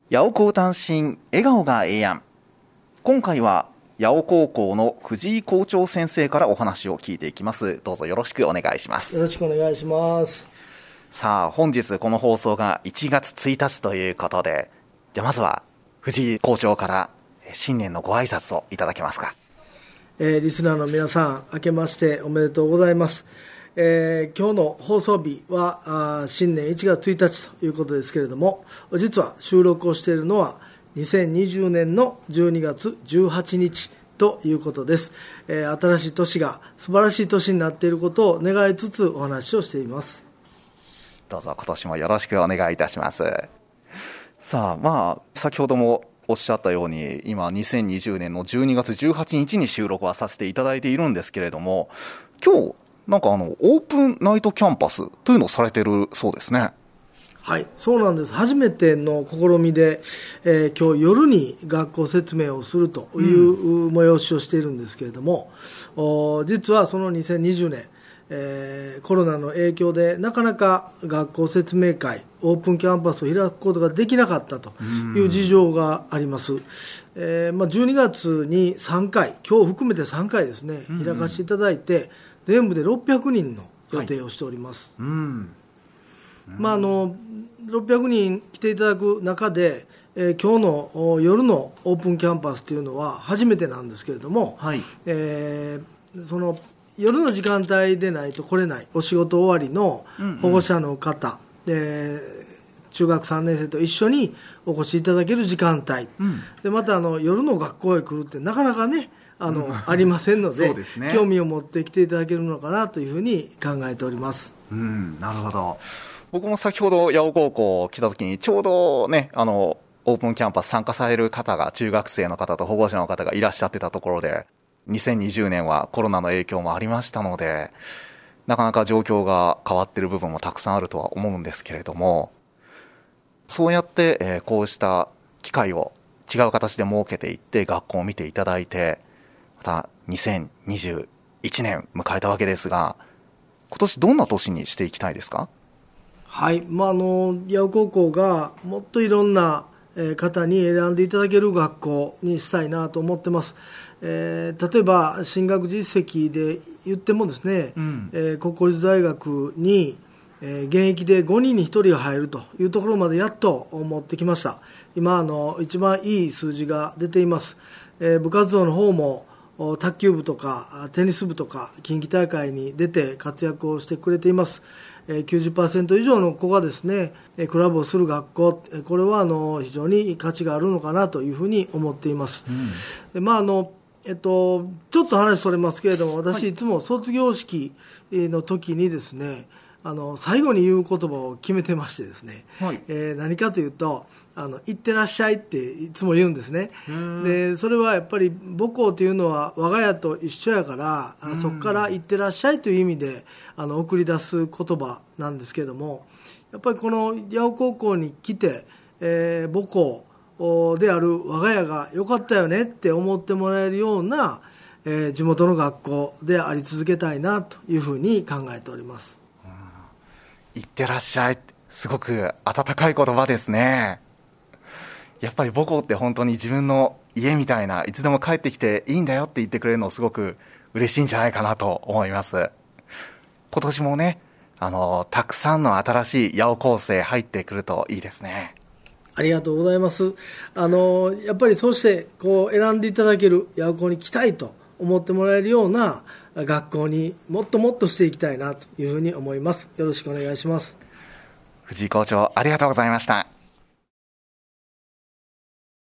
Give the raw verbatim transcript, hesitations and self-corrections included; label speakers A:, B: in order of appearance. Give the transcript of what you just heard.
A: 八尾校単身笑顔がええやん。今回は八尾高校の藤井校長先生からお話を聞いていきます。どうぞよろしくお願いします。
B: よろしくお願いします。
A: さあ、本日この放送がいちがつついたちということで、じゃあまずは藤井校長から新年のご挨拶をいただけますか。
B: えー、リスナーの皆さん、明けましておめでとうございます。えー、今日の放送日はあ新年いちがつついたちということですけれども、実は収録をしているのはにせんにじゅうねんのじゅうにがつじゅうはちにちということです。えー、新しい年が素晴らしい年になっていることを願いつつお話をしています。
A: どうぞ今年もよろしくお願いいたします。さあ、まあ先ほどもおっしゃったように、今にせんにじゅうねんのじゅうにがつじゅうはちにちに収録はさせていただいているんですけれども、今日なんかあのオープンナイトキャンパスというのをされてるそうですね。
B: はい、そうなんです。初めての試みで、えー、今日夜に学校説明をするという催しをしているんですけれども、うん、実はそのにせんにじゅうねん、えー、コロナの影響でなかなか学校説明会、オープンキャンパスを開くことができなかったという事情があります。えーまあ、じゅうにがつにさんかい、今日含めてさんかいですね、開かせていただいて、全部でろっぴゃくにんの予定をしております。はい、うんまあ、あのろっぴゃくにん来ていただく中で、えー、今日の夜のオープンキャンパスというのは初めてなんですけれども、はいえー、その夜の時間帯でないと来れないお仕事終わりの保護者の方、うんうんえー、中学さんねん生と一緒にお越しいただける時間帯、うん、でまたあの夜の学校へ来るってなかなかねあの、うん、ありませんの で, で、ね、興味を持って来ていただけるのかなというふうに考えております。
A: うん、なるほど。僕も先ほど八尾高校来た時にちょうどねあのオープンキャンパス参加される方が中学生の方と保護者の方がいらっしゃってたところで、にせんにじゅうねんはコロナの影響もありましたので、なかなか状況が変わっている部分もたくさんあるとは思うんですけれども、そうやって、えー、こうした機会を違う形で設けていって学校を見ていただいて、またにせんにじゅういちねん迎えたわけですが、今年どんな年にしていきたいですか？
B: はい、まあ、あの八尾高校がもっといろんな方に選んでいただける学校にしたいなと思ってます。えー、例えば進学実績で言ってもですね、うんえー、国公立大学に、えー、現役でごにんにひとりが入るというところまでやっと持ってきました。今あの一番いい数字が出ています。えー、部活動の方も卓球部とかテニス部とか近畿大会に出て活躍をしてくれています。きゅうじゅっパーセント 以上の子がですねクラブをする学校、これはあの非常に価値があるのかなというふうに思っています。うんまああのえっと、ちょっと話それますけれども、私、はい、いつも卒業式の時にですねあの最後に言う言葉を決めてましてですね、はいえー、何かというとあの行ってらっしゃいっていつも言うんですね。でそれはやっぱり母校というのは我が家と一緒やからそこから行ってらっしゃいという意味であの送り出す言葉なんですけども、やっぱりこの八尾高校に来て、えー、母校である我が家が良かったよねって思ってもらえるような、えー、地元の学校であり続けたいなというふうに考えております。
A: いってらっしゃい、すごく温かい言葉ですね。やっぱり母校って本当に自分の家みたいな、いつでも帰ってきていいんだよって言ってくれるのすごく嬉しいんじゃないかなと思います。今年もねあのたくさんの新しい八尾高生入ってくるといいですね。
B: ありがとうございます。あのやっぱりそうしてこう選んでいただける八尾高に来たいと思ってもらえるような学校にもっともっとしていきたいなというふうに思います。よろしくお願いします。
A: 藤井校長ありがとうございました。